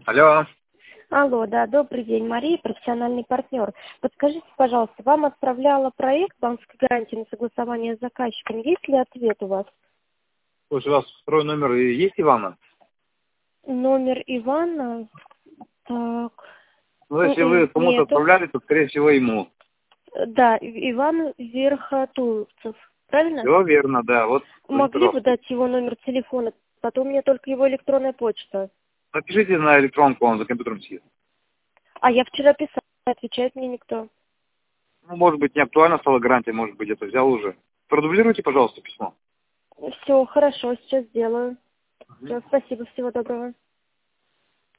Алло. Алло, да, добрый день, Мария, профессиональный партнер. Подскажите, пожалуйста, вам отправляла проект банковской гарантии на согласование с заказчиком. Есть ли ответ у вас? Слушай, у вас второй номер есть, Ивана? Номер Ивана. Так. Ну, если вы кому-то Нету. отправляли, то, скорее всего, ему. Да, Иван Верхотурцев. Правильно? Все верно, да. Вот, Могли бы пожалуйста. дать его номер телефона? Потом у меня только его электронная почта. Напишите на электронку, он за компьютером сидит. А я вчера писала, отвечает мне никто. Ну, может быть, не актуально стала гарантия, может быть, где-то взял уже. Продублируйте, пожалуйста, письмо. Все, хорошо, сейчас сделаю. Мгм. Все, спасибо, всего доброго.